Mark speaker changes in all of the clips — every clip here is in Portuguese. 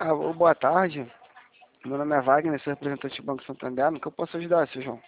Speaker 1: Boa tarde. Meu nome é Wagner, sou representante do Banco Santander. No que eu posso ajudar, seu João?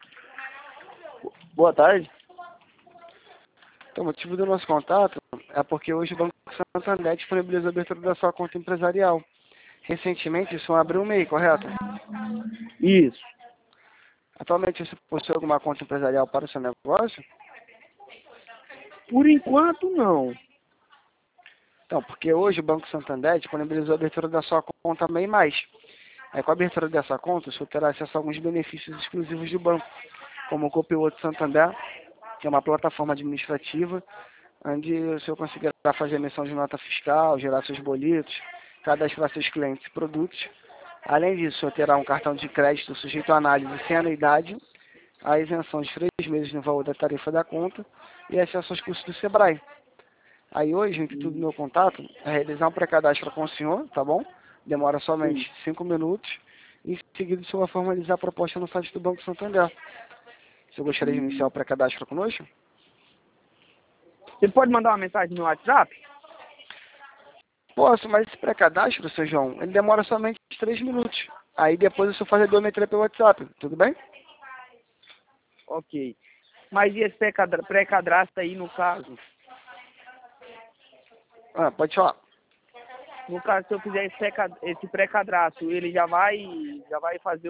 Speaker 2: Boa tarde.
Speaker 1: Então, o motivo do nosso contato é porque hoje o Banco Santander disponibilizou a abertura da sua conta empresarial. Recentemente, isso abriu um MEI, correto?
Speaker 2: Isso.
Speaker 1: Atualmente, você possui alguma conta empresarial para o seu negócio?
Speaker 2: Por enquanto, não.
Speaker 1: Então, porque hoje o Banco Santander disponibilizou a abertura da sua conta MEI+. Com a abertura dessa conta, o senhor terá acesso a alguns benefícios exclusivos do banco, como o Copiloto Santander, que é uma plataforma administrativa, onde o senhor conseguirá fazer emissão de nota fiscal, gerar seus boletos, cadastrar seus clientes e produtos. Além disso, o senhor terá um cartão de crédito sujeito à análise sem anuidade, a isenção de 3 meses no valor da tarifa da conta e acesso aos cursos do Sebrae. Aí hoje, o intuito do meu contato é realizar um pré-cadastro com o senhor, tá bom? Demora somente 5 minutos. E em seguida, o senhor vai formalizar a proposta no site do Banco Santander. O senhor gostaria de iniciar o pré-cadastro conosco?
Speaker 2: Você pode mandar uma mensagem no WhatsApp?
Speaker 1: Posso, mas esse pré-cadastro, seu João, ele demora somente 3 minutos. Aí depois o senhor faz a biometria pelo WhatsApp, tudo bem?
Speaker 2: Ok. Mas e esse pré-cadastro aí, no caso?
Speaker 1: Pode falar.
Speaker 2: No caso, se eu fizer esse pré-cadastro, ele já vai fazer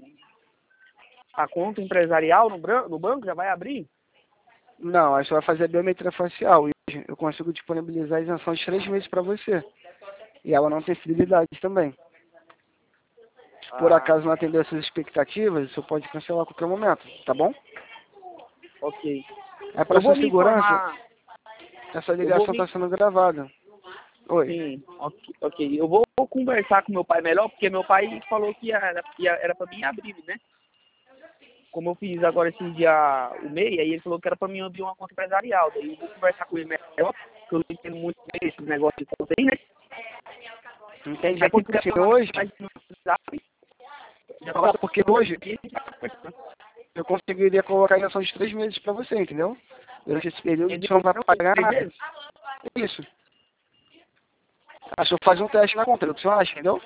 Speaker 2: a conta empresarial no banco? Já vai abrir?
Speaker 1: Não, aí você vai fazer a biometria facial. E eu consigo disponibilizar a isenção de 3 meses para você. E ela não tem fidelidade também. Se por acaso não atender as suas expectativas, o senhor pode cancelar a qualquer momento, tá bom?
Speaker 2: Ok.
Speaker 1: Para
Speaker 2: Eu vou
Speaker 1: sua
Speaker 2: me
Speaker 1: segurança,
Speaker 2: informar.
Speaker 1: essa ligação está sendo gravada. Oi.
Speaker 2: Sim, ok. Eu vou conversar com meu pai melhor, porque meu pai falou que era para mim abrir, né? Como eu fiz agora esse dia o MEI, aí ele falou que era para mim abrir uma conta empresarial. Daí eu vou conversar com ele melhor, porque eu não entendo muito bem esses negócios de conta aí, né?
Speaker 1: Entendi.
Speaker 2: Aí quando
Speaker 1: Porque
Speaker 2: puder
Speaker 1: assim,
Speaker 2: falar
Speaker 1: hoje,
Speaker 2: mais no WhatsApp, já falar
Speaker 1: porque hoje eu conseguiria colocar a isenção de 3 meses para você, entendeu? Durante esse período, o senhor não vai pagar nada. Isso. O senhor faz um teste na conta, é o que o senhor acha, entendeu?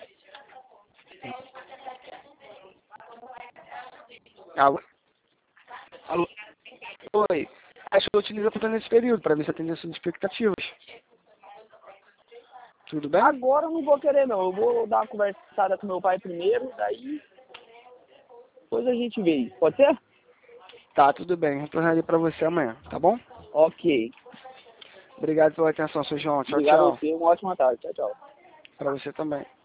Speaker 1: Alô? Alô? Oi. Aí o senhor utiliza a conta nesse período, para ver se atende as suas expectativas. Tudo bem?
Speaker 2: Agora eu não vou querer, não. Eu vou dar uma conversada com meu pai primeiro, daí depois a gente vê. Pode ser?
Speaker 1: Tá, tudo bem. Retornarei para você amanhã, tá bom?
Speaker 2: Ok.
Speaker 1: Obrigado pela atenção, seu João. Tchau,
Speaker 2: Obrigado a
Speaker 1: tchau.
Speaker 2: você. Uma ótima tarde. Tchau, tchau.
Speaker 1: Para você também.